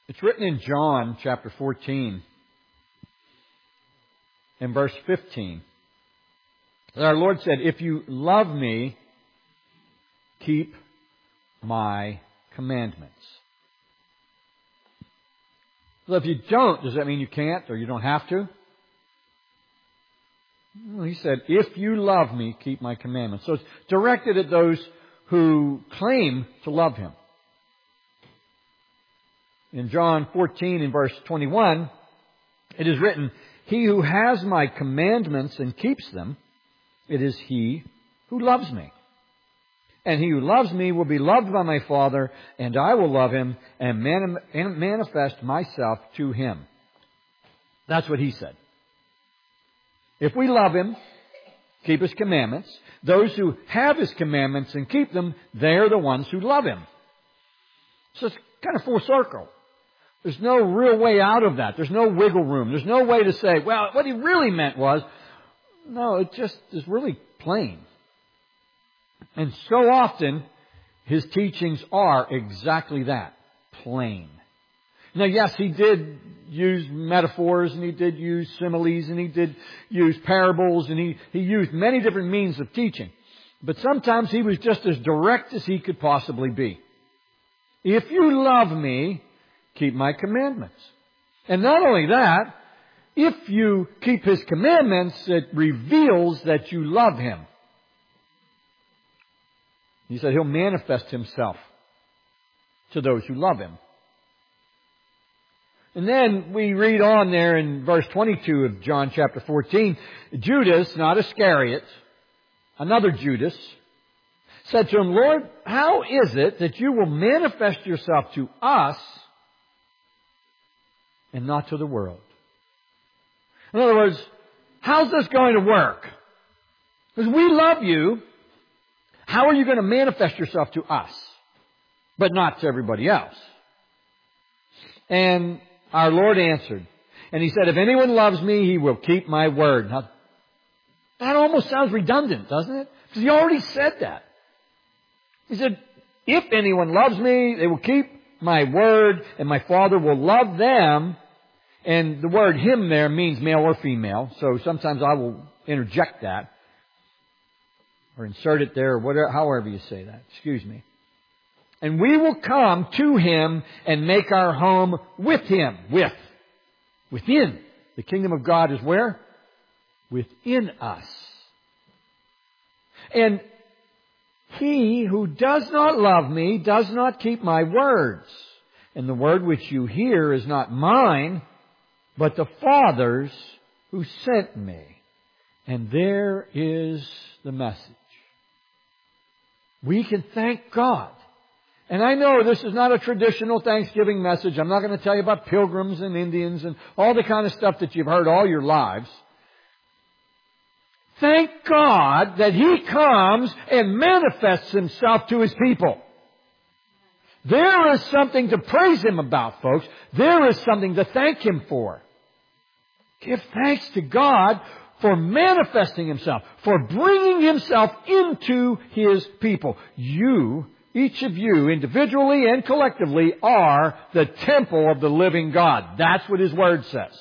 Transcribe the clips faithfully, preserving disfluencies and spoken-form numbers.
It's written in John chapter fourteen and verse fifteen. Our Lord said, if you love me, keep my commandments. So if you don't, does that mean you can't or you don't have to? Well, he said, if you love me, keep my commandments. So it's directed at those who claim to love Him. In John fourteen in verse twenty-one, it is written, he who has my commandments and keeps them, it is he who loves me. And he who loves me will be loved by my Father, and I will love him and mani- and manifest myself to him. That's what he said. If we love Him, keep His commandments, those who have His commandments and keep them, they're the ones who love Him. So it's kind of full circle. There's no real way out of that. There's no wiggle room. There's no way to say, well, what he really meant was, no, it just is really plain. And so often, His teachings are exactly that, plain. Now, yes, He did use metaphors, and He did use similes, and He did use parables, and He, he used many different means of teaching. But sometimes He was just as direct as He could possibly be. If you love me, keep my commandments. And not only that, if you keep His commandments, it reveals that you love Him. He said He'll manifest Himself to those who love Him. And then we read on there in verse twenty-two of John chapter fourteen, Judas, not Iscariot, another Judas, said to Him, Lord, how is it that you will manifest yourself to us and not to the world? In other words, how's this going to work? Because we love you. How are you going to manifest yourself to us, but not to everybody else? And our Lord answered, and He said, if anyone loves me, he will keep my word. Now, that almost sounds redundant, doesn't it? Because He already said that. He said, if anyone loves me, they will keep my word, and my Father will love them. And the word him there means male or female. So sometimes I will interject that. Or insert it there, or whatever, however you say that. Excuse me. And we will come to Him and make our home with Him. With. Within. The kingdom of God is where? Within us. And he who does not love me does not keep my words. And the word which you hear is not mine, but the Father's who sent me. And there is the message. We can thank God. And I know this is not a traditional Thanksgiving message. I'm not going to tell you about pilgrims and Indians and all the kind of stuff that you've heard all your lives. Thank God that He comes and manifests Himself to His people. There is something to praise Him about, folks. There is something to thank Him for. Give thanks to God for manifesting Himself, for bringing Himself into His people. You, each of you, individually and collectively, are the temple of the living God. That's what His Word says.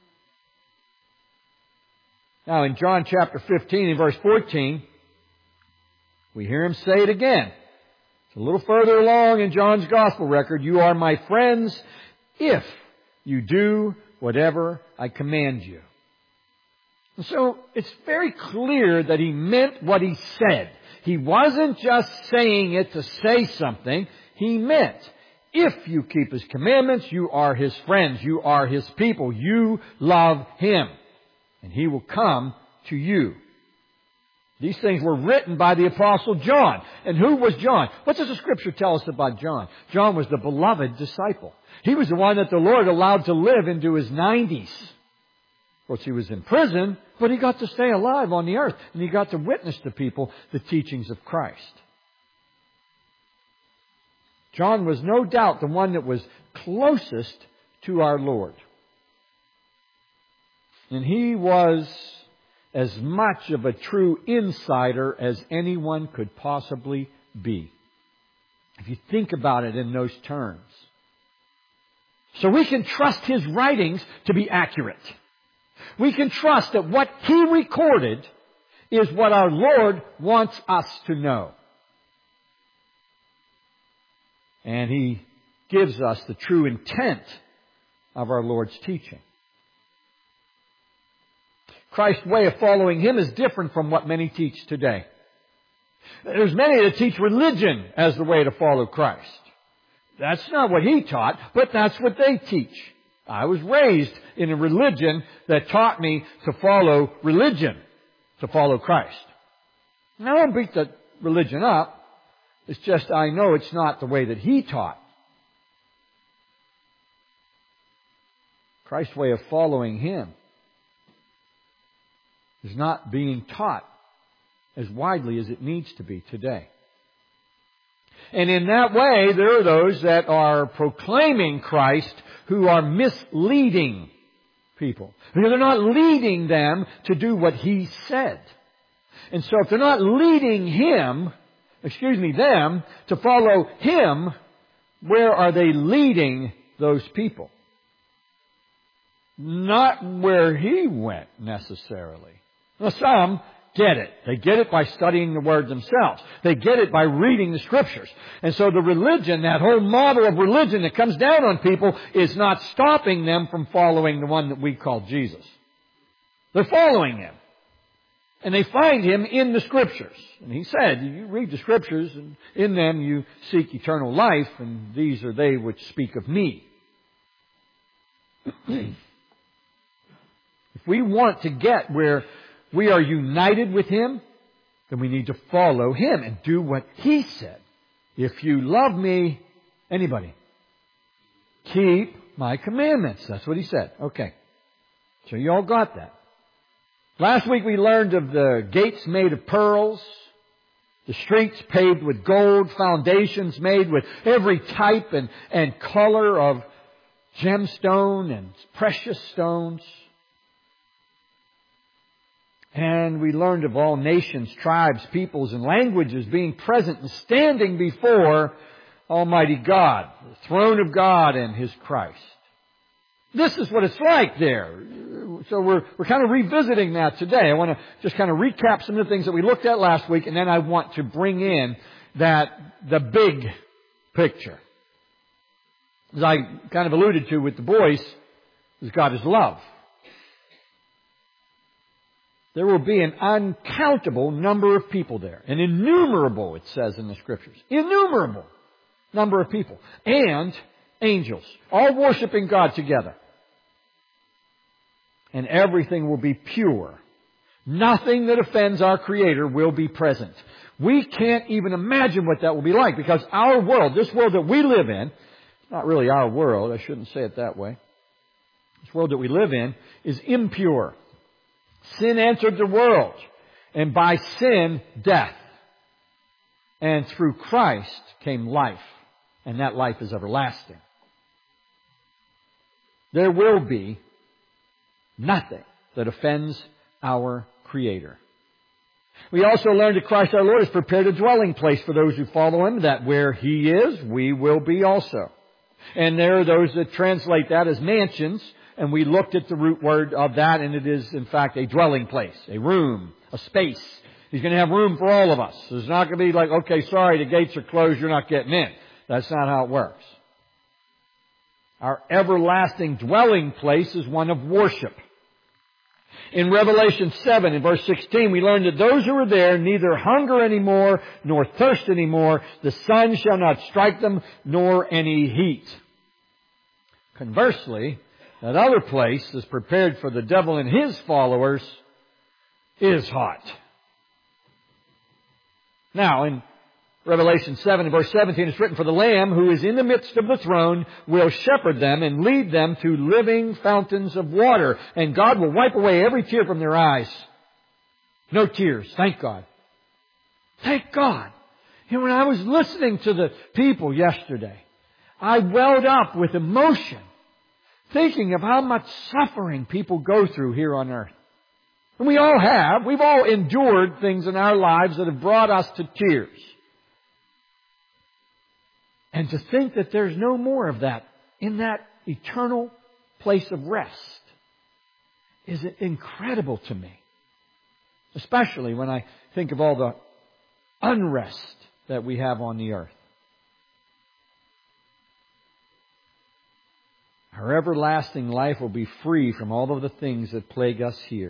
Now, in John chapter fifteen and verse fourteen, we hear Him say it again. It's a little further along in John's Gospel record. You are my friends if you do whatever I command you. And so it's very clear that He meant what He said. He wasn't just saying it to say something. He meant, if you keep His commandments, you are His friends. You are His people. You love Him. And He will come to you. These things were written by the Apostle John. And who was John? What does the Scripture tell us about John? John was the beloved disciple. He was the one that the Lord allowed to live into his nineties. Of course, he was in prison, but he got to stay alive on the earth. And he got to witness to people the teachings of Christ. John was no doubt the one that was closest to our Lord. And he was as much of a true insider as anyone could possibly be. If you think about it in those terms. So we can trust His writings to be accurate. We can trust that what He recorded is what our Lord wants us to know. And He gives us the true intent of our Lord's teaching. Christ's way of following Him is different from what many teach today. There's many that teach religion as the way to follow Christ. That's not what He taught, but that's what they teach. I was raised in a religion that taught me to follow religion, to follow Christ. And I don't beat the religion up. It's just I know it's not the way that He taught. Christ's way of following Him is not being taught as widely as it needs to be today. And in that way, there are those that are proclaiming Christ who are misleading people. Because they're not leading them to do what He said. And so if they're not leading Him, excuse me, them to follow Him, where are they leading those people? Not where He went necessarily. Now some get it. They get it by studying the Word themselves. They get it by reading the Scriptures. And so the religion, that whole model of religion that comes down on people, is not stopping them from following the one that we call Jesus. They're following Him. And they find Him in the Scriptures. And He said, you read the Scriptures, and in them you seek eternal life, and these are they which speak of me. If we want to get where we are united with Him, then we need to follow Him and do what He said. If you love me, anybody, keep my commandments. That's what He said. Okay. So you all got that. Last week we learned of the gates made of pearls, the streets paved with gold, foundations made with every type and, and color of gemstone and precious stones. And we learned of all nations, tribes, peoples, and languages being present and standing before Almighty God, the throne of God and His Christ. This is what it's like there. So we're, we're kind of revisiting that today. I want to just kind of recap some of the things that we looked at last week, and then I want to bring in that, the big picture. As I kind of alluded to with the boys, is God is love. There will be an uncountable number of people there. An innumerable, it says in the Scriptures. Innumerable number of people. And angels. All worshiping God together. And everything will be pure. Nothing that offends our Creator will be present. We can't even imagine what that will be like, because our world, this world that we live in, it's not really our world, I shouldn't say it that way. This world that we live in is impure. Sin entered the world, and by sin, death. And through Christ came life, and that life is everlasting. There will be nothing that offends our Creator. We also learned that Christ our Lord has prepared a dwelling place for those who follow Him, that where He is, we will be also. And there are those that translate that as mansions. And we looked at the root word of that, and it is, in fact, a dwelling place, a room, a space. He's going to have room for all of us. There's not going to be like, okay, sorry, the gates are closed, you're not getting in. That's not how it works. Our everlasting dwelling place is one of worship. In Revelation seven, in verse sixteen, we learned that those who are there neither hunger anymore, nor thirst anymore. The sun shall not strike them, nor any heat. Conversely, that other place is prepared for the devil and his followers is hot. Now, in Revelation seven, verse seventeen, it's written, "For the Lamb who is in the midst of the throne will shepherd them and lead them to living fountains of water. And God will wipe away every tear from their eyes." No tears. Thank God. Thank God. And when I was listening to the people yesterday, I welled up with emotion, thinking of how much suffering people go through here on earth. And we all have. We've all endured things in our lives that have brought us to tears. And to think that there's no more of that in that eternal place of rest is incredible to me. Especially when I think of all the unrest that we have on the earth. Our everlasting life will be free from all of the things that plague us here.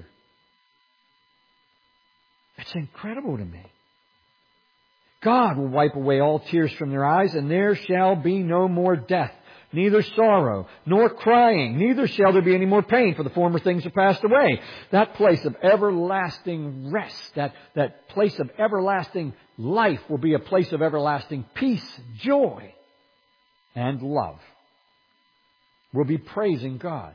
It's incredible to me. God will wipe away all tears from their eyes, and there shall be no more death, neither sorrow, nor crying, neither shall there be any more pain, for the former things have passed away. That place of everlasting rest, that, that place of everlasting life will be a place of everlasting peace, joy, and love. We'll be praising God.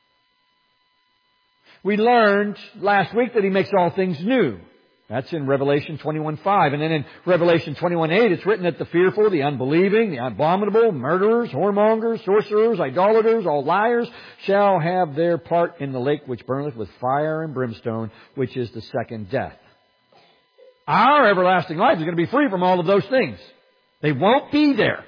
We learned last week that He makes all things new. That's in Revelation twenty-one five. And then in Revelation twenty-one eight, it's written that the fearful, the unbelieving, the abominable, murderers, whoremongers, sorcerers, idolaters, all liars, shall have their part in the lake which burneth with fire and brimstone, which is the second death. Our everlasting life is going to be free from all of those things. They won't be there.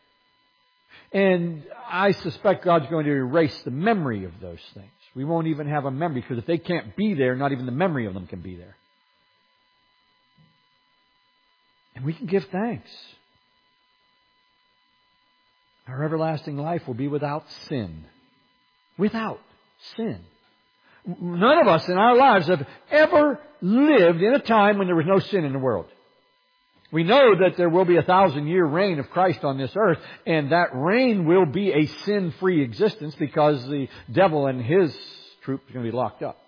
And I suspect God's going to erase the memory of those things. We won't even have a memory, because if they can't be there, not even the memory of them can be there. And we can give thanks. Our everlasting life will be without sin. Without sin. None of us in our lives have ever lived in a time when there was no sin in the world. We know that there will be a thousand year reign of Christ on this earth, and that reign will be a sin-free existence because the devil and his troops are going to be locked up.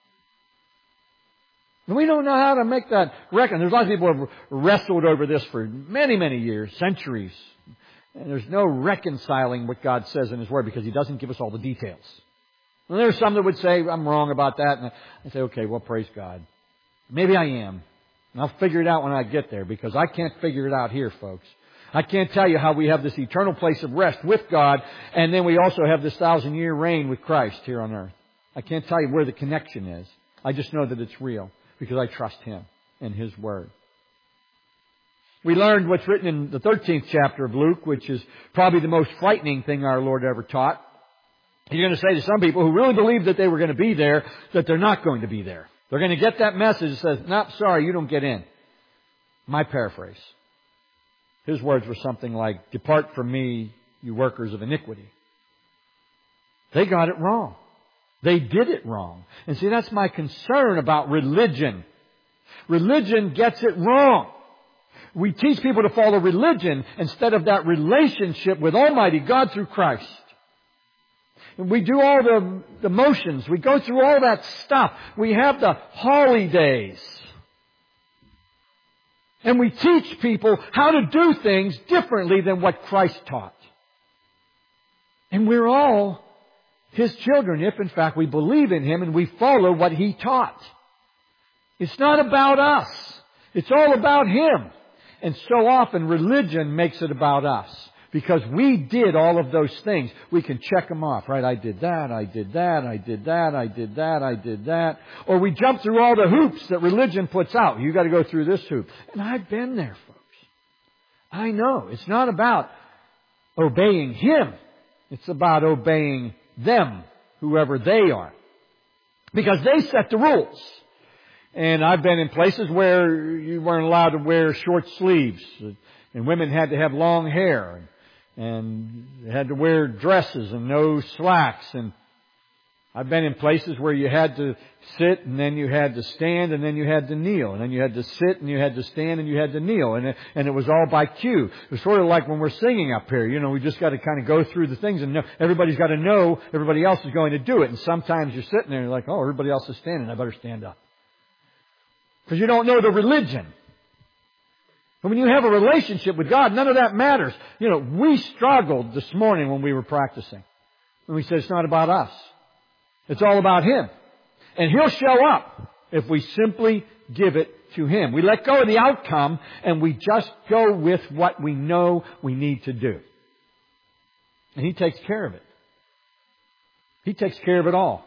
And we don't know how to make that reckon. There's a lot of people who have wrestled over this for many, many years, centuries. And there's no reconciling what God says in His Word because He doesn't give us all the details. And there's some that would say, I'm wrong about that. And I say, okay, well, praise God. Maybe I am. And I'll figure it out when I get there, because I can't figure it out here, folks. I can't tell you how we have this eternal place of rest with God, and then we also have this thousand year reign with Christ here on earth. I can't tell you where the connection is. I just know that it's real, because I trust Him and His Word. We learned what's written in the thirteenth chapter of Luke, which is probably the most frightening thing our Lord ever taught. He's going to say to some people who really believe that they were going to be there, that they're not going to be there. They're going to get that message that says, "Nope, sorry, you don't get in." My paraphrase. His words were something like, "Depart from me, you workers of iniquity." They got it wrong. They did it wrong. And see, that's my concern about religion. Religion gets it wrong. We teach people to follow religion instead of that relationship with Almighty God through Christ. And we do all the, the motions. We go through all that stuff. We have the holidays. And we teach people how to do things differently than what Christ taught. And we're all His children if, in fact, we believe in Him and we follow what He taught. It's not about us. It's all about Him. And so often religion makes it about us. Because we did all of those things. We can check them off, right? I did that, I did that, I did that, I did that, I did that. Or we jump through all the hoops that religion puts out. You got to go through this hoop. And I've been there, folks. I know. It's not about obeying Him. It's about obeying them, whoever they are. Because they set the rules. And I've been in places where you weren't allowed to wear short sleeves. And women had to have long hair. And they had to wear dresses and no slacks. And I've been in places where you had to sit and then you had to stand and then you had to kneel. And then you had to sit and you had to stand and you had to kneel. And it, and it was all by cue. It was sort of like when we're singing up here. You know, we just got to kind of go through the things and know, everybody's got to know everybody else is going to do it. And sometimes you're sitting there and you're like, oh, everybody else is standing. I better stand up. Because you don't know the religion. But when you have a relationship with God, none of that matters. You know, we struggled this morning when we were practicing. And we said, it's not about us. It's all about Him. And He'll show up if we simply give it to Him. We let go of the outcome and we just go with what we know we need to do. And He takes care of it. He takes care of it all.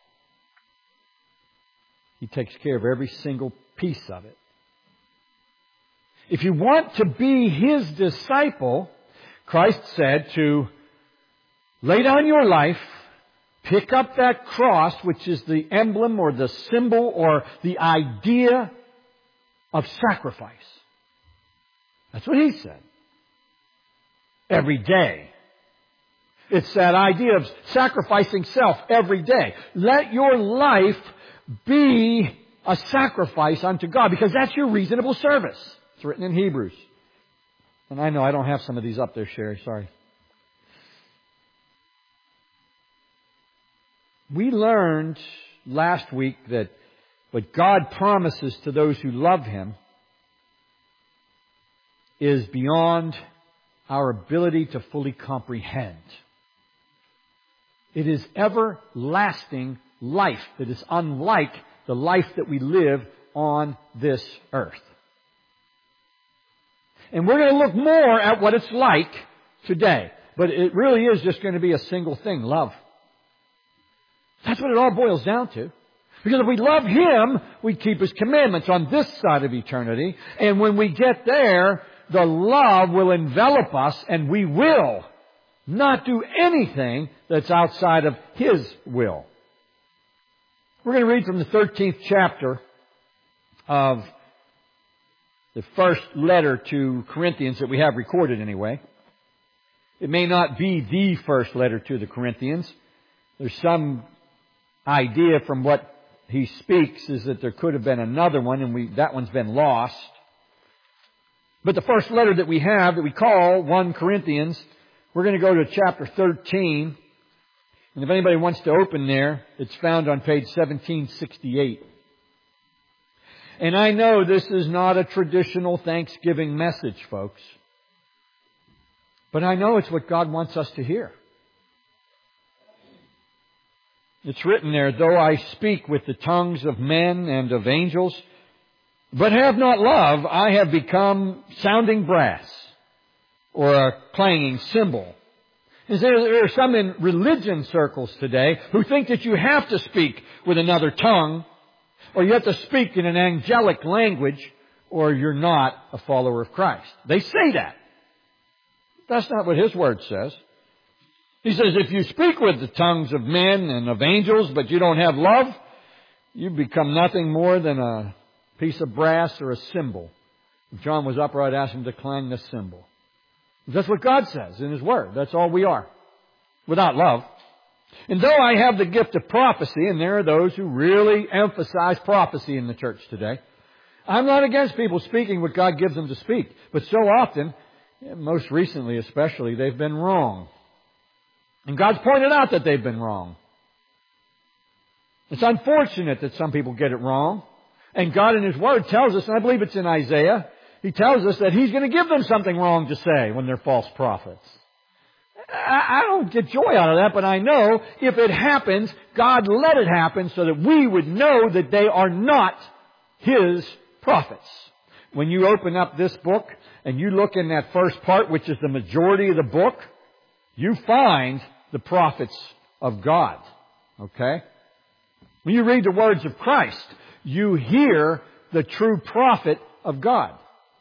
He takes care of every single piece of it. If you want to be His disciple, Christ said to lay down your life, pick up that cross, which is the emblem or the symbol or the idea of sacrifice. That's what he said. Every day. It's that idea of sacrificing self every day. Let your life be a sacrifice unto God, because that's your reasonable service. It's written in Hebrews. And I know I don't have some of these up there, Sherry. Sorry. We learned last week that what God promises to those who love Him is beyond our ability to fully comprehend. It is everlasting life that is unlike the life that we live on this earth. And we're going to look more at what it's like today. But it really is just going to be a single thing, love. That's what it all boils down to. Because if we love Him, we keep His commandments on this side of eternity. And when we get there, the love will envelop us and we will not do anything that's outside of His will. We're going to read from the thirteenth chapter of the first letter to Corinthians that we have recorded anyway. It may not be the first letter to the Corinthians. There's some idea from what he speaks is that there could have been another one, and we, that one's been lost. But the first letter that we have that we call First Corinthians, we're going to go to chapter thirteen. And if anybody wants to open there, it's found on page seventeen sixty-eight. And I know this is not a traditional Thanksgiving message, folks. But I know it's what God wants us to hear. It's written there, though I speak with the tongues of men and of angels, but have not love, I have become sounding brass or a clanging cymbal. And there, there are some in religion circles today who think that you have to speak with another tongue, or you have to speak in an angelic language, or you're not a follower of Christ. They say that. That's not what His Word says. He says, if you speak with the tongues of men and of angels, but you don't have love, you become nothing more than a piece of brass or a cymbal. If John was upright, I'd ask him to clang the cymbal. That's what God says in His Word. That's all we are. Without love. And though I have the gift of prophecy, and there are those who really emphasize prophecy in the church today, I'm not against people speaking what God gives them to speak. But so often, most recently especially, they've been wrong. And God's pointed out that they've been wrong. It's unfortunate that some people get it wrong. And God in His Word tells us, and I believe it's in Isaiah, He tells us that He's going to give them something wrong to say when they're false prophets. I don't get joy out of that, but I know if it happens, God let it happen so that we would know that they are not His prophets. When you open up this book and you look in that first part, which is the majority of the book, you find the prophets of God. Okay? When you read the words of Christ, you hear the true prophet of God.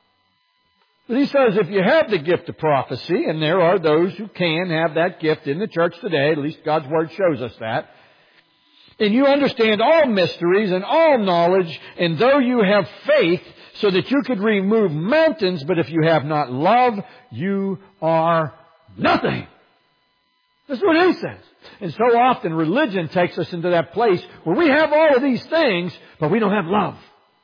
But he says if you have the gift of prophecy, and there are those who can have that gift in the church today, at least God's Word shows us that, and you understand all mysteries and all knowledge, and though you have faith so that you could remove mountains, but if you have not love, you are nothing. That's what he says. And so often religion takes us into that place where we have all of these things, but we don't have love.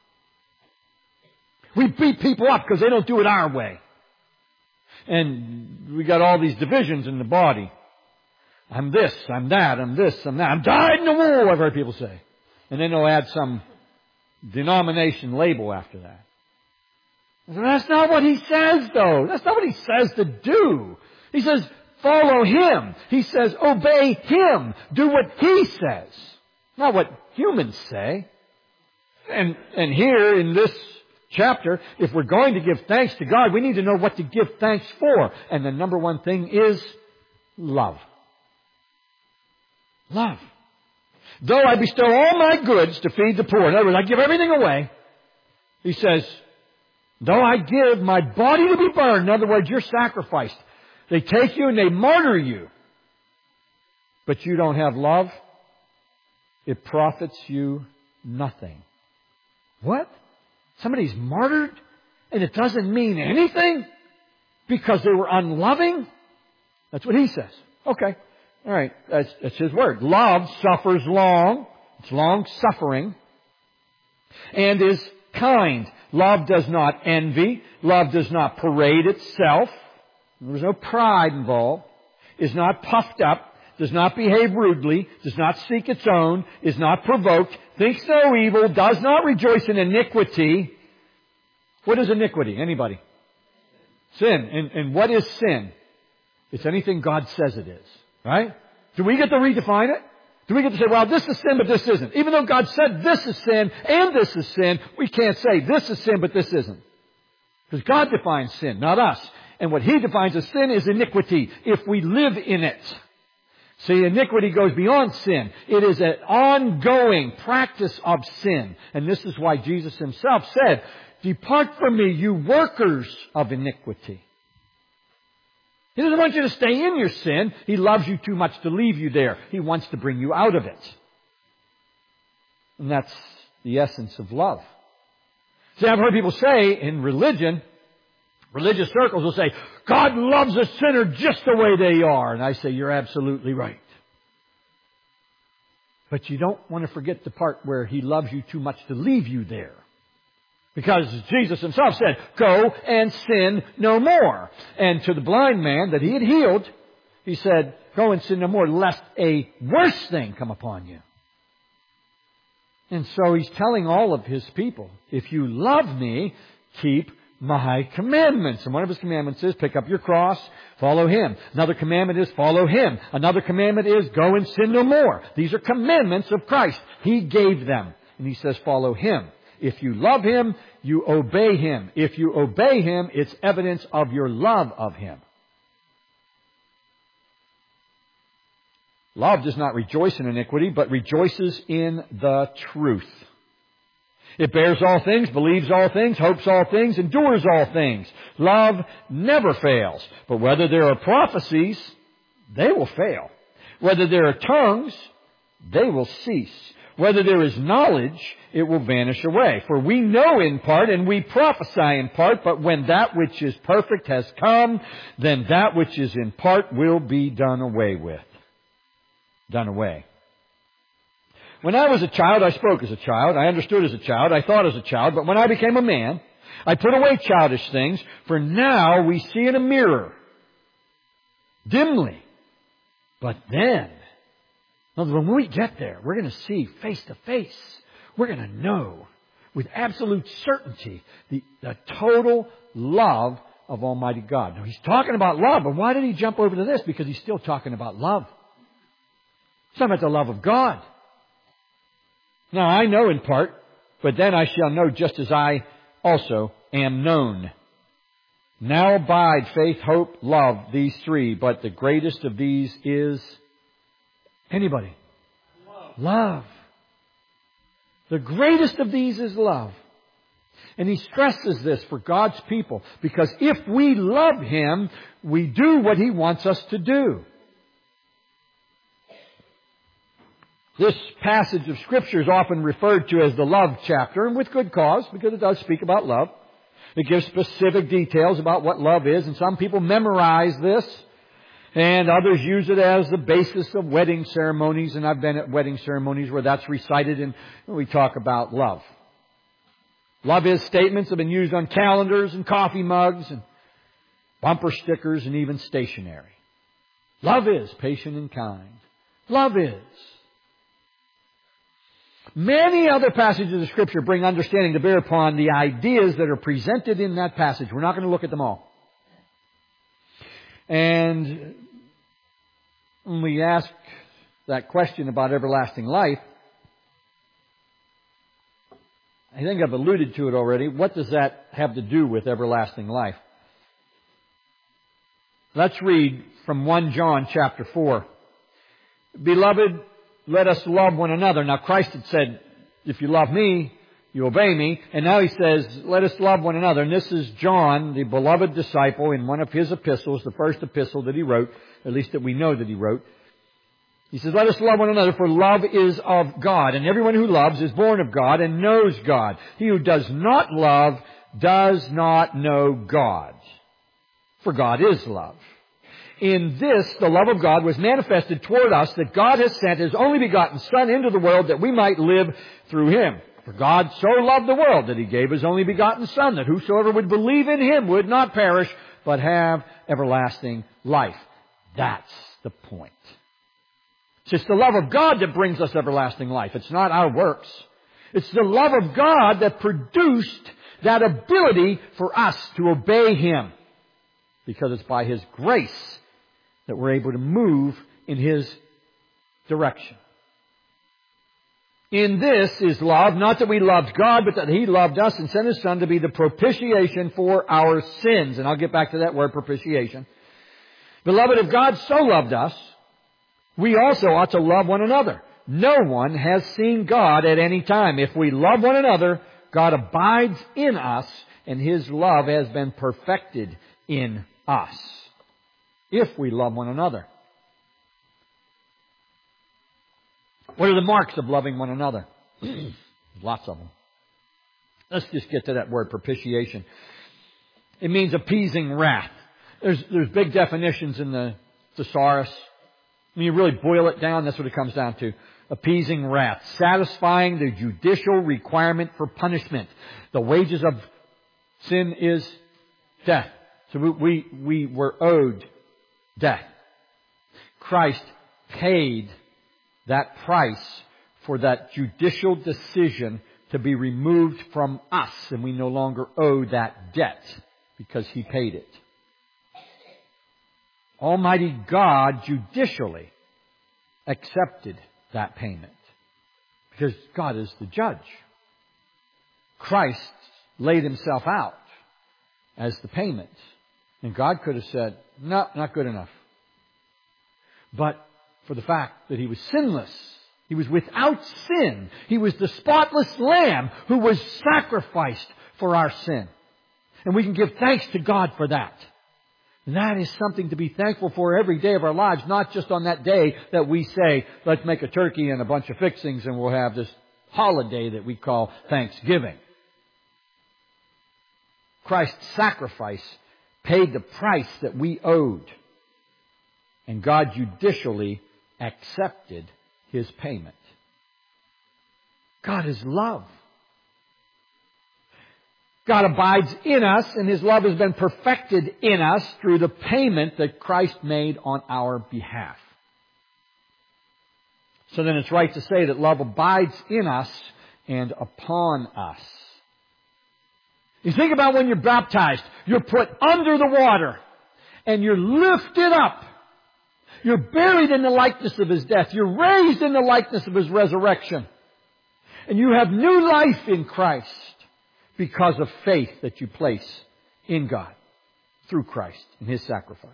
We beat people up because they don't do it our way. And we got all these divisions in the body. I'm this, I'm that, I'm this, I'm that. I'm dyed in the wool, I've heard people say. And then they'll add some denomination label after that. That's not what he says, though. That's not what he says to do. He says, follow Him. He says, obey Him. Do what He says. Not what humans say. And, and here in this chapter, if we're going to give thanks to God, we need to know what to give thanks for. And the number one thing is love. Love. Though I bestow all my goods to feed the poor. In other words, I give everything away. He says, though I give my body to be burned. In other words, you're sacrificed. They take you and they martyr you. but you don't have love, it profits you nothing. What? Somebody's martyred and it doesn't mean anything because they were unloving? That's what he says. Okay. All right. That's, that's his word. Love suffers long. It's long suffering. And is kind. Love does not envy. Love does not parade itself. There's no pride involved. Is not puffed up. Does not behave rudely. Does not seek its own. Is not provoked. Thinks no evil. Does not rejoice in iniquity. What is iniquity? Anybody? Sin. And, and what is sin? It's anything God says it is. Right? Do we get to redefine it? Do we get to say, well, this is sin, but this isn't? Even though God said this is sin and this is sin, we can't say this is sin, but this isn't. Because God defines sin, not us. And what He defines as sin is iniquity, if we live in it. See, iniquity goes beyond sin. It is an ongoing practice of sin. And this is why Jesus Himself said, depart from me, you workers of iniquity. He doesn't want you to stay in your sin. He loves you too much to leave you there. He wants to bring you out of it. And that's the essence of love. See, I've heard people say in religion, religious circles will say, God loves a sinner just the way they are. And I say, you're absolutely right. But you don't want to forget the part where He loves you too much to leave you there. Because Jesus Himself said, go and sin no more. And to the blind man that He had healed, He said, go and sin no more, lest a worse thing come upon you. And so He's telling all of His people, if you love me, keep my commandments. And one of His commandments is pick up your cross, follow Him. Another commandment is follow Him. Another commandment is go and sin no more. These are commandments of Christ. He gave them. And He says follow Him. If you love Him, you obey Him. If you obey Him, it's evidence of your love of Him. Love does not rejoice in iniquity, but rejoices in the truth. It bears all things, believes all things, hopes all things, endures all things. Love never fails. But whether there are prophecies, they will fail. Whether there are tongues, they will cease. Whether there is knowledge, it will vanish away. For we know in part and we prophesy in part, but when that which is perfect has come, then that which is in part will be done away with. Done away. When I was a child, I spoke as a child. I understood as a child. I thought as a child. But when I became a man, I put away childish things. For now we see in a mirror, dimly. But then, when we get there, we're going to see face to face. We're going to know with absolute certainty the, the total love of Almighty God. Now, He's talking about love, but why did He jump over to this? Because He's still talking about love. It's not about the love of God. Now, I know in part, but then I shall know just as I also am known. Now abide faith, hope, love, these three, but the greatest of these is anybody? Love. Love. The greatest of these is love. And He stresses this for God's people, because if we love Him, we do what He wants us to do. This passage of Scripture is often referred to as the love chapter, and with good cause, because it does speak about love. It gives specific details about what love is, and some people memorize this, and others use it as the basis of wedding ceremonies, and I've been at wedding ceremonies where that's recited, and we talk about love. Love is statements have been used on calendars and coffee mugs and bumper stickers and even stationery. Love is patient and kind. Love is. Many other passages of Scripture bring understanding to bear upon the ideas that are presented in that passage. We're not going to look at them all. And when we ask that question about everlasting life, I think I've alluded to it already. What does that have to do with everlasting life? Let's read from First John chapter four. Beloved, let us love one another. Now Christ had said, if you love me, you obey me. And now He says, let us love one another. And this is John, the beloved disciple, in one of his epistles, the first epistle that he wrote, at least that we know that he wrote. He says, let us love one another, for love is of God. And everyone who loves is born of God and knows God. He who does not love does not know God, for God is love. In this, the love of God was manifested toward us, that God has sent His only begotten Son into the world that we might live through Him. For God so loved the world that He gave His only begotten Son, that whosoever would believe in Him would not perish, but have everlasting life. That's the point. It's the love of God that brings us everlasting life. It's not our works. It's the love of God that produced that ability for us to obey Him. Because it's by His grace that we're able to move in His direction. In this is love, not that we loved God, but that He loved us and sent His Son to be the propitiation for our sins. And I'll get back to that word, propitiation. Beloved, if God so loved us, we also ought to love one another. No one has seen God at any time. If we love one another, God abides in us, and His love has been perfected in us. If we love one another. What are the marks of loving one another? Lots of them. Let's just get to that word, propitiation. It means appeasing wrath. There's, there's big definitions in the thesaurus. When you really boil it down, that's what it comes down to. Appeasing wrath. Satisfying the judicial requirement for punishment. The wages of sin is death. So we, we, we were owed death. Christ paid that price for that judicial decision to be removed from us, and we no longer owe that debt because He paid it. Almighty God judicially accepted that payment because God is the judge. Christ laid Himself out as the payment, and God could have said, no, not good enough. But for the fact that He was sinless, He was without sin, He was the spotless Lamb who was sacrificed for our sin. And we can give thanks to God for that. And that is something to be thankful for every day of our lives, not just on that day that we say, let's make a turkey and a bunch of fixings and we'll have this holiday that we call Thanksgiving. Christ's sacrifice paid the price that we owed. And God judicially accepted His payment. God is love. God abides in us, and His love has been perfected in us through the payment that Christ made on our behalf. So then it's right to say that love abides in us and upon us. You think about when you're baptized, you're put under the water and you're lifted up. You're buried in the likeness of His death. You're raised in the likeness of His resurrection. And you have new life in Christ because of faith that you place in God through Christ and His sacrifice.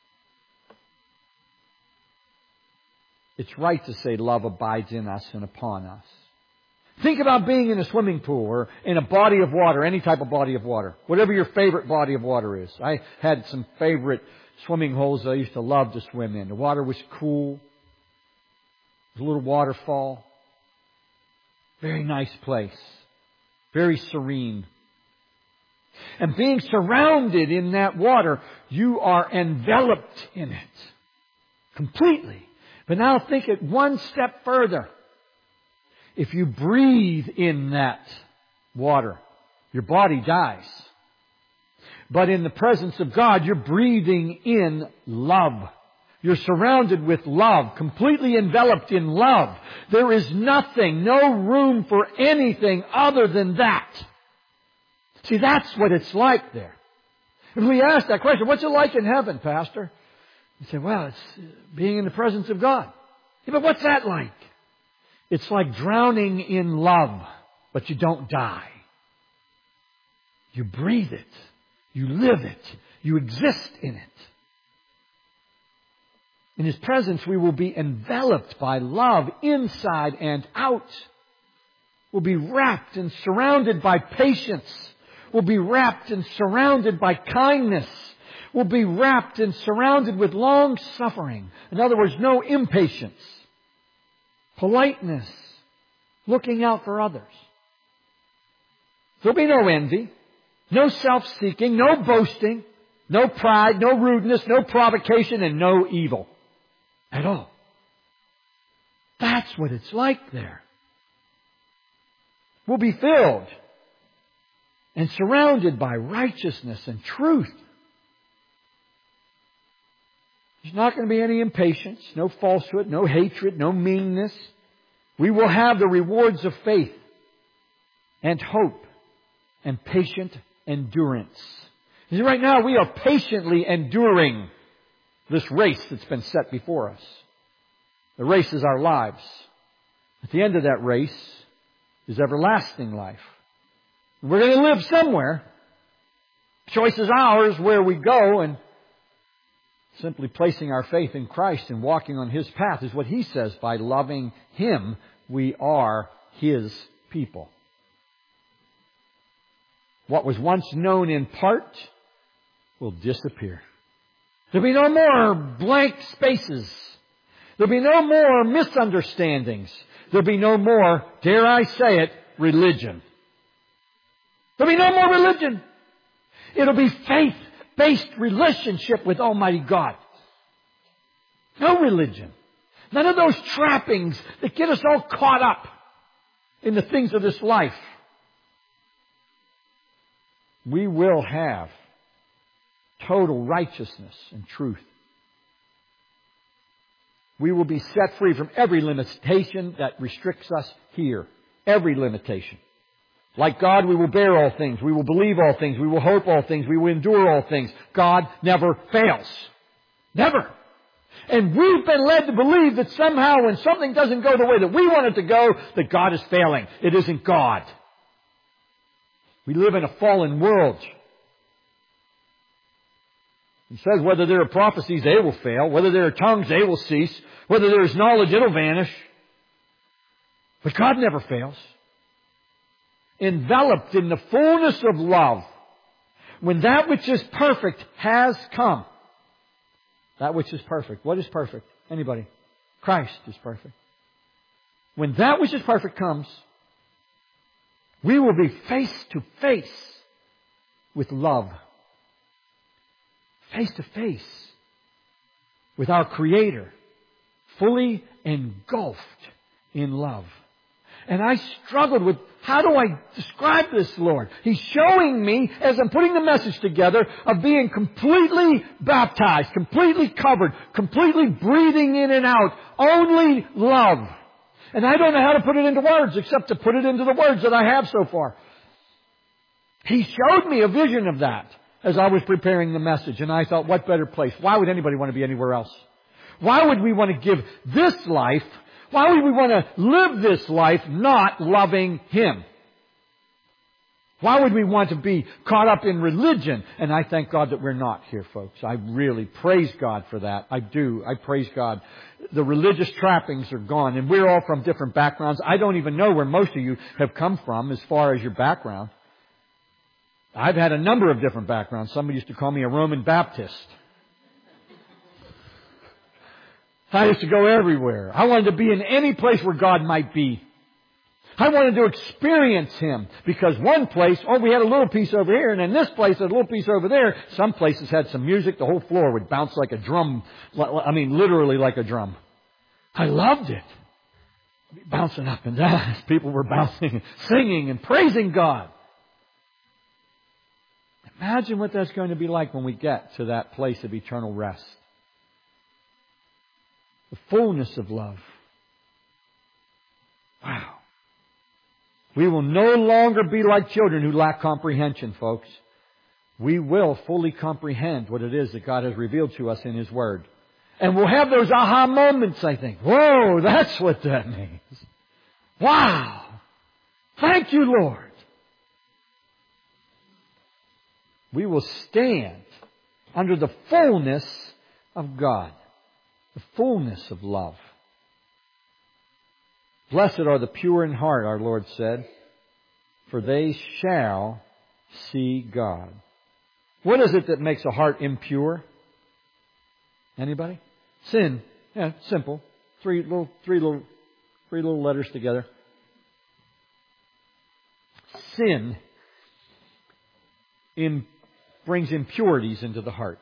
It's right to say love abides in us and upon us. Think about being in a swimming pool or in a body of water, any type of body of water. Whatever your favorite body of water is. I had some favorite swimming holes that I used to love to swim in. The water was cool. There was a little waterfall. Very nice place. Very serene. And being surrounded in that water, you are enveloped in it. Completely. But now think it one step further. If you breathe in that water, your body dies. But in the presence of God, you're breathing in love. You're surrounded with love, completely enveloped in love. There is nothing, no room for anything other than that. See, that's what it's like there. If we ask that question, what's it like in heaven, Pastor? You say, well, it's being in the presence of God. Yeah, but what's that like? It's like drowning in love, but you don't die. You breathe it. You live it. You exist in it. In His presence, we will be enveloped by love inside and out. We'll be wrapped and surrounded by patience. We'll be wrapped and surrounded by kindness. We'll be wrapped and surrounded with long suffering. In other words, no impatience. politeness, looking out for others. There'll be no envy, no self-seeking, no boasting, no pride, no rudeness, no provocation, and no evil at all. That's what it's like there. We'll be filled and surrounded by righteousness and truth. There's not going to be any impatience, no falsehood, no hatred, no meanness. We will have the rewards of faith and hope and patient endurance. You see, right now we are patiently enduring this race that's been set before us. The race is our lives. At the end of that race is everlasting life. We're going to live somewhere. Choice is ours where we go, and simply placing our faith in Christ and walking on His path is what He says. By loving Him, we are His people. What was once known in part will disappear. There'll be no more blank spaces. There'll be no more misunderstandings. There'll be no more, dare I say it, religion. There'll be no more religion. It'll be faith-based relationship with Almighty God. No religion. None of those trappings that get us all caught up in the things of this life. We will have total righteousness and truth. We will be set free from every limitation that restricts us here. Every limitation. Like God, we will bear all things. We will believe all things. We will hope all things. We will endure all things. God never fails. Never. And we've been led to believe that somehow when something doesn't go the way that we want it to go, that God is failing. It isn't God. We live in a fallen world. It says whether there are prophecies, they will fail. Whether there are tongues, they will cease. Whether there is knowledge, it'll vanish. But God never fails. Enveloped in the fullness of love, when that which is perfect has come. That which is perfect. What is perfect? Anybody? Christ is perfect. When that which is perfect comes, we will be face to face with love. Face to face with our Creator, fully engulfed in love. And I struggled with, how do I describe this, Lord? He's showing me, as I'm putting the message together, of being completely baptized, completely covered, completely breathing in and out, only love. And I don't know how to put it into words, except to put it into the words that I have so far. He showed me a vision of that as I was preparing the message. And I thought, what better place? Why would anybody want to be anywhere else? Why would we want to give this life, why would we want to live this life not loving Him? Why would we want to be caught up in religion? And I thank God that we're not here, folks. I really praise God for that. I do. I praise God. The religious trappings are gone, and we're all from different backgrounds. I don't even know where most of you have come from as far as your background. I've had a number of different backgrounds. Somebody used to call me a Roman Baptist. I used to go everywhere. I wanted to be in any place where God might be. I wanted to experience Him, because one place, oh, we had a little piece over here, and in this place, a little piece over there. Some places had some music. The whole floor would bounce like a drum. I mean, literally like a drum. I loved it. Bouncing up and down as people were bouncing, singing and praising God. Imagine what that's going to be like when we get to that place of eternal rest. The fullness of love. Wow. We will no longer be like children who lack comprehension, folks. We will fully comprehend what it is that God has revealed to us in His Word. And we'll have those aha moments, I think. Whoa, that's what that means. Wow. Thank you, Lord. We will stand under the fullness of God. The fullness of love. Blessed are the pure in heart, our Lord said, for they shall see God. What is it that makes a heart impure? Anybody? Sin. Yeah, simple. Three little, three little Three little letters together. Sin in, brings impurities into the heart.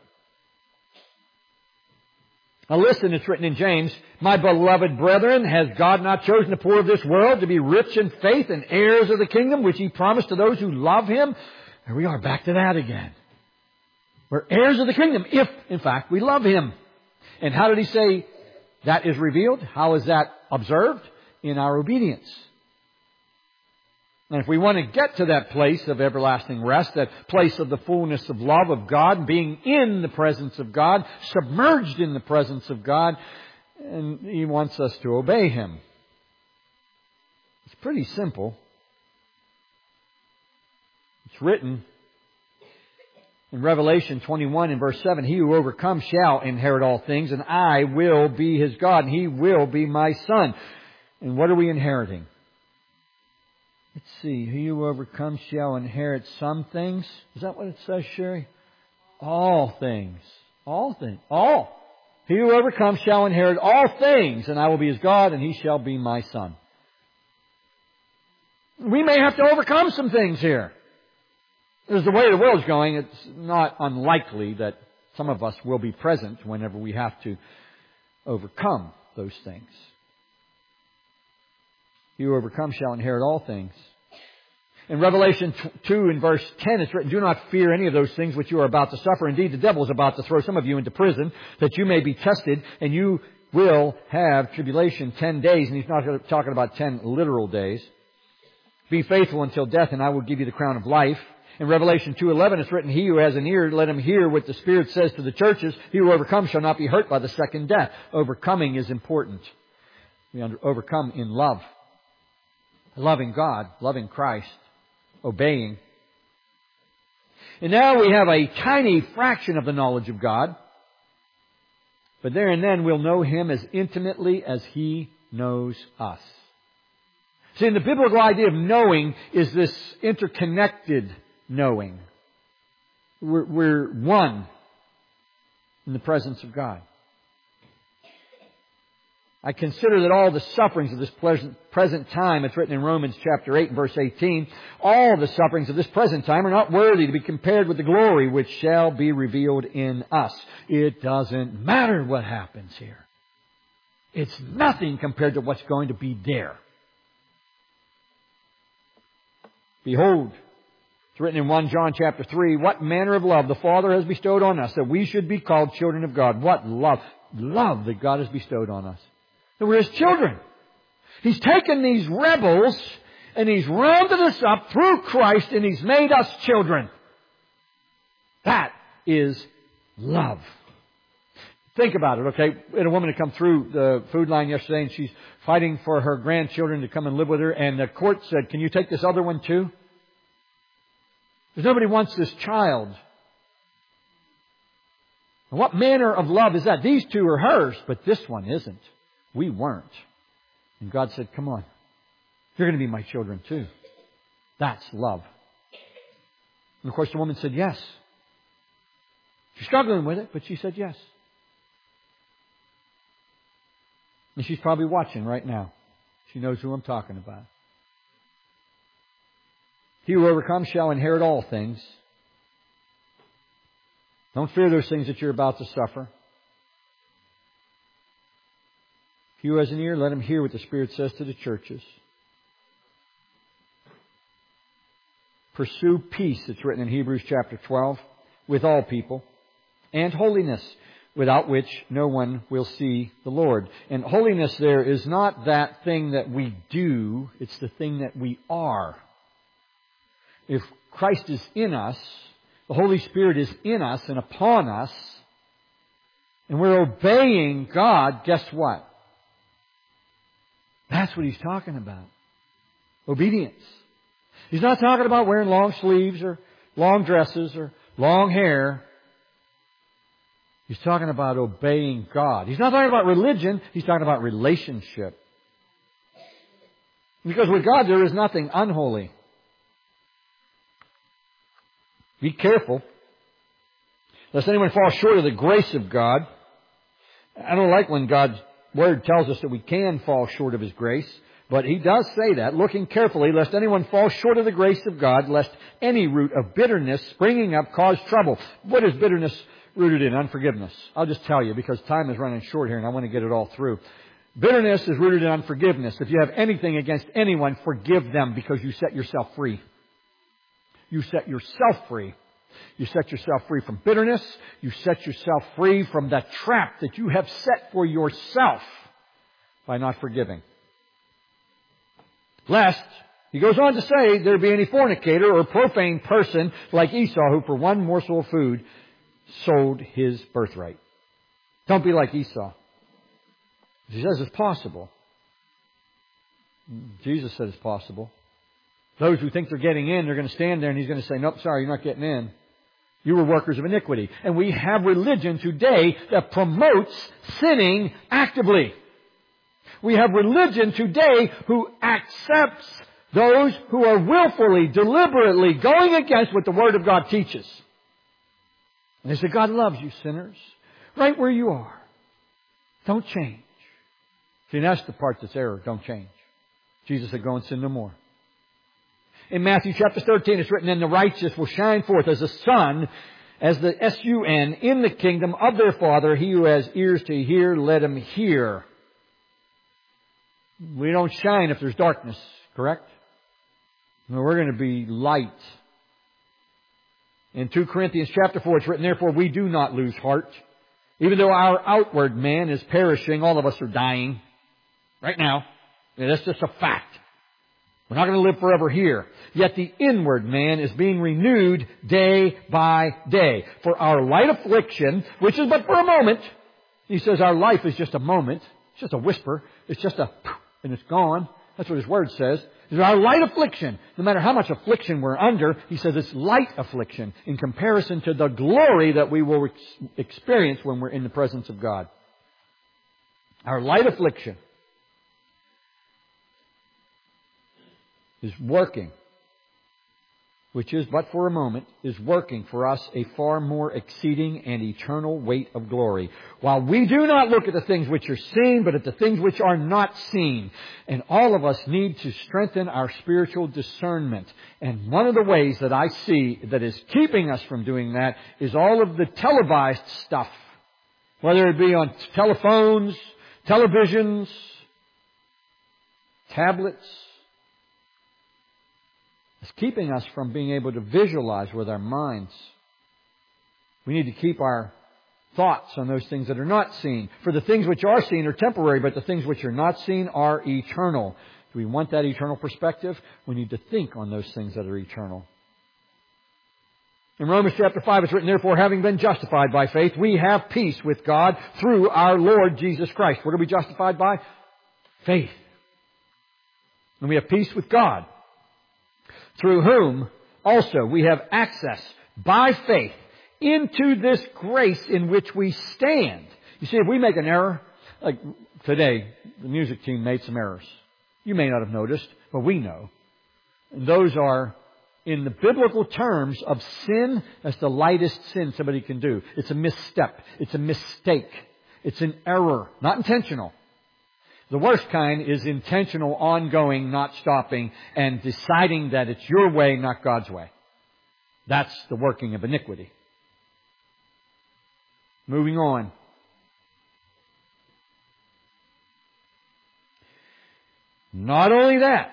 Now listen, it's written in James, my beloved brethren, has God not chosen the poor of this world to be rich in faith and heirs of the kingdom, which He promised to those who love Him? Here we are, back to that again. We're heirs of the kingdom, if, in fact, we love Him. And how did He say that is revealed? How is that observed? In our obedience. And if we want to get to that place of everlasting rest, that place of the fullness of love of God, being in the presence of God, submerged in the presence of God, and He wants us to obey Him. It's pretty simple. It's written in Revelation twenty-one and verse seven, He who overcomes shall inherit all things, and I will be his God, and he will be my son. And what are we inheriting? Let's see. He who overcomes shall inherit some things. Is that what it says, Sherry? All things. All things. All. He who overcomes shall inherit all things, and I will be his God, and he shall be my son. We may have to overcome some things here. As the way the world's going, it's not unlikely that some of us will be present whenever we have to overcome those things. He who overcomes shall inherit all things. In Revelation two in verse ten it's written, do not fear any of those things which you are about to suffer. Indeed, the devil is about to throw some of you into prison, that you may be tested, and you will have tribulation ten days. And he's not talking about ten literal days. Be faithful until death, and I will give you the crown of life. In Revelation two eleven it's written, he who has an ear, let him hear what the Spirit says to the churches. He who overcomes shall not be hurt by the second death. Overcoming is important. We overcome in love. Loving God, loving Christ, obeying. And now we have a tiny fraction of the knowledge of God. But there and then we'll know Him as intimately as He knows us. See, and the biblical idea of knowing is this interconnected knowing. We're, we're one in the presence of God. I consider that all the sufferings of this present, present time, it's written in Romans chapter eight and verse eighteen, all the sufferings of this present time are not worthy to be compared with the glory which shall be revealed in us. It doesn't matter what happens here. It's nothing compared to what's going to be there. Behold, it's written in First John chapter three, what manner of love the Father has bestowed on us, that we should be called children of God. What love, love that God has bestowed on us. That we're His children. He's taken these rebels and He's rounded us up through Christ and He's made us children. That is love. Think about it, okay? We had a woman to come through the food line yesterday and she's fighting for her grandchildren to come and live with her, and the court said, can you take this other one too? Because nobody wants this child. And what manner of love is that? These two are hers, but this one isn't. We weren't. And God said, come on. You're going to be my children too. That's love. And of course the woman said yes. She's struggling with it, but she said yes. And she's probably watching right now. She knows who I'm talking about. He who overcomes shall inherit all things. Don't fear those things that you're about to suffer. He who has an ear, let him hear what the Spirit says to the churches. Pursue peace, it's written in Hebrews chapter twelve, with all people, and holiness, without which no one will see the Lord. And holiness there is not that thing that we do, it's the thing that we are. If Christ is in us, the Holy Spirit is in us and upon us, and we're obeying God, guess what? That's what He's talking about. Obedience. He's not talking about wearing long sleeves or long dresses or long hair. He's talking about obeying God. He's not talking about religion. He's talking about relationship. Because with God there is nothing unholy. Be careful lest anyone fall short of the grace of God. I don't like when God Word tells us that we can fall short of His grace. But He does say that, looking carefully, lest anyone fall short of the grace of God, lest any root of bitterness springing up cause trouble. What is bitterness rooted in? Unforgiveness. I'll just tell you, because time is running short here and I want to get it all through. Bitterness is rooted in unforgiveness. If you have anything against anyone, forgive them, because you set yourself free. You set yourself free. You set yourself free from bitterness. You set yourself free from that trap that you have set for yourself by not forgiving. Lest, he goes on to say, there be any fornicator or profane person like Esau, who for one morsel of food sold his birthright. Don't be like Esau. He says it's possible. Jesus said it's possible. Those who think they're getting in, they're going to stand there and He's going to say, nope, sorry, you're not getting in. You were workers of iniquity. And we have religion today that promotes sinning actively. We have religion today who accepts those who are willfully, deliberately going against what the Word of God teaches. And they say, God loves you, sinners, right where you are. Don't change. See, that's the part that's error. Don't change. Jesus said, go and sin no more. In Matthew chapter thirteen, it's written, and the righteous will shine forth as the sun, as the S U N, in the kingdom of their Father. He who has ears to hear, let him hear. We don't shine if there's darkness, correct? No, we're going to be light. In Second Corinthians chapter four, it's written, therefore we do not lose heart. Even though our outward man is perishing, all of us are dying right now. And that's just a fact. We're not going to live forever here. Yet the inward man is being renewed day by day. For our light affliction, which is but for a moment, he says our life is just a moment. It's just a whisper. It's just a, and it's gone. That's what His Word says. It's our light affliction. No matter how much affliction we're under, He says it's light affliction in comparison to the glory that we will experience when we're in the presence of God. Our light affliction is working, which is but for a moment, is working for us a far more exceeding and eternal weight of glory. While we do not look at the things which are seen, but at the things which are not seen. And all of us need to strengthen our spiritual discernment. And one of the ways that I see that is keeping us from doing that is all of the televised stuff. Whether it be on telephones, televisions, tablets. It's keeping us from being able to visualize with our minds. We need to keep our thoughts on those things that are not seen. For the things which are seen are temporary, but the things which are not seen are eternal. Do we want that eternal perspective? We need to think on those things that are eternal. In Romans chapter five, it's written, therefore, having been justified by faith, we have peace with God through our Lord Jesus Christ. What are we justified by? Faith. And we have peace with God, through whom also we have access by faith into this grace in which we stand. You see, if we make an error, like today, the music team made some errors. You may not have noticed, but we know. And those are, in the biblical terms of sin, that's the lightest sin somebody can do. It's a misstep. It's a mistake. It's an error. Not intentional. The worst kind is intentional, ongoing, not stopping, and deciding that it's your way, not God's way. That's the working of iniquity. Moving on. Not only that,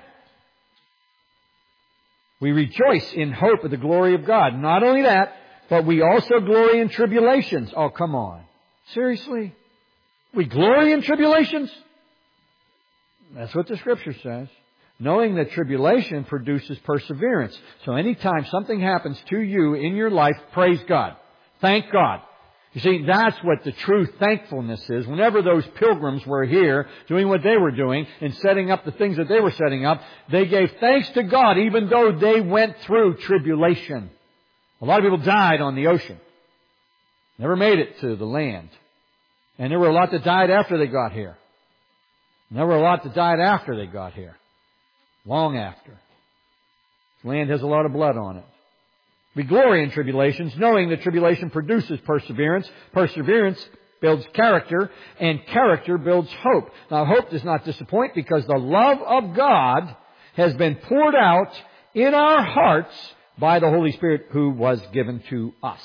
we rejoice in hope of the glory of God. Not only that, but we also glory in tribulations. Oh, come on. Seriously? We glory in tribulations? That's what the Scripture says. Knowing that tribulation produces perseverance. So anytime something happens to you in your life, praise God. Thank God. You see, that's what the true thankfulness is. Whenever those pilgrims were here doing what they were doing and setting up the things that they were setting up, they gave thanks to God even though they went through tribulation. A lot of people died on the ocean. Never made it to the land. And there were a lot that died after they got here. And there were a lot that died after they got here. Long after. This land has a lot of blood on it. We glory in tribulations, knowing that tribulation produces perseverance. Perseverance, builds character, and character builds hope. Now, hope does not disappoint because the love of God has been poured out in our hearts by the Holy Spirit who was given to us.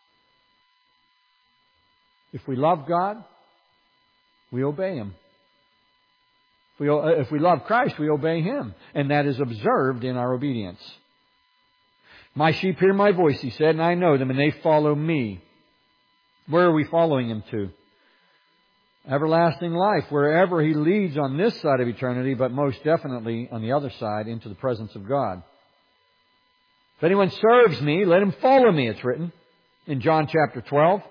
If we love God, we obey Him. If we, if we love Christ, we obey Him. And that is observed in our obedience. My sheep hear my voice, He said, and I know them, and they follow me. Where are we following Him to? Everlasting life, wherever He leads on this side of eternity, but most definitely on the other side, into the presence of God. If anyone serves me, let him follow me, it's written in John chapter twelve.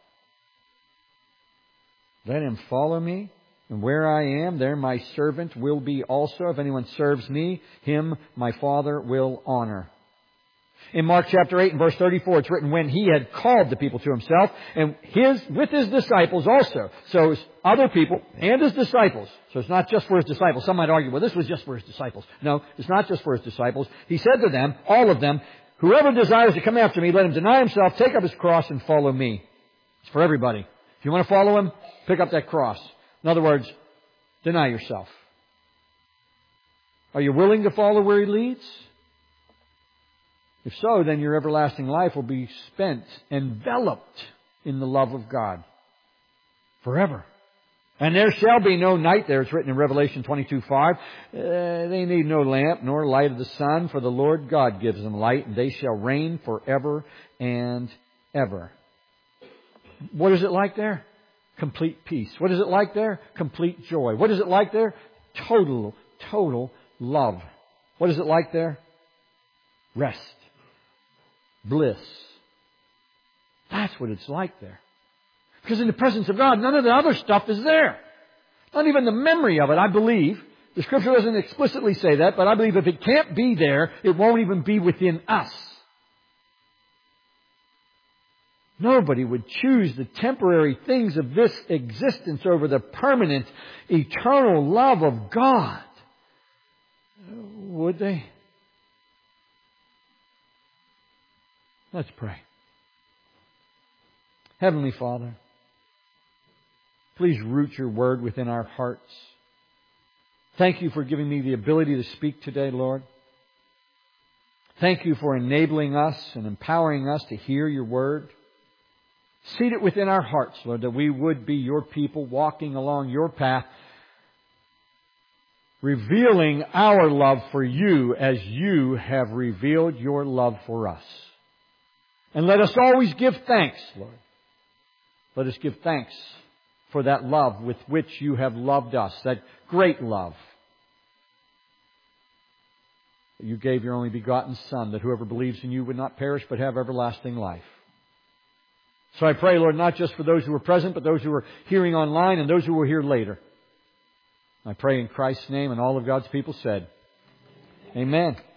Let him follow me, and where I am, there my servant will be also. If anyone serves me, him my Father will honor. In Mark chapter eight and verse thirty-four, it's written, when He had called the people to Himself, and his with His disciples also. So it's other people and His disciples. So it's not just for His disciples. Some might argue, well, this was just for His disciples. No, it's not just for His disciples. He said to them, all of them, whoever desires to come after me, let him deny himself, take up his cross, and follow me. It's for everybody. If you want to follow Him, pick up that cross. In other words, deny yourself. Are you willing to follow where He leads? If so, then your everlasting life will be spent, enveloped in the love of God forever. And there shall be no night there. It's written in Revelation twenty-two five. Uh, they need no lamp nor light of the sun, for the Lord God gives them light, and they shall reign forever and ever. What is it like there? Complete peace. What is it like there? Complete joy. What is it like there? Total, total love. What is it like there? Rest. Bliss. That's what it's like there. Because in the presence of God, none of the other stuff is there. Not even the memory of it, I believe. The Scripture doesn't explicitly say that, but I believe if it can't be there, it won't even be within us. Nobody would choose the temporary things of this existence over the permanent, eternal love of God. Would they? Let's pray. Heavenly Father, please root Your Word within our hearts. Thank You for giving me the ability to speak today, Lord. Thank You for enabling us and empowering us to hear Your Word. Seed it within our hearts, Lord, that we would be Your people walking along Your path, revealing our love for You as You have revealed Your love for us. And let us always give thanks, Lord. Let us give thanks for that love with which You have loved us, that great love. You gave Your only begotten Son, that whoever believes in You would not perish but have everlasting life. So I pray, Lord, not just for those who are present, but those who are hearing online and those who will hear later. I pray in Christ's name, and all of God's people said, Amen.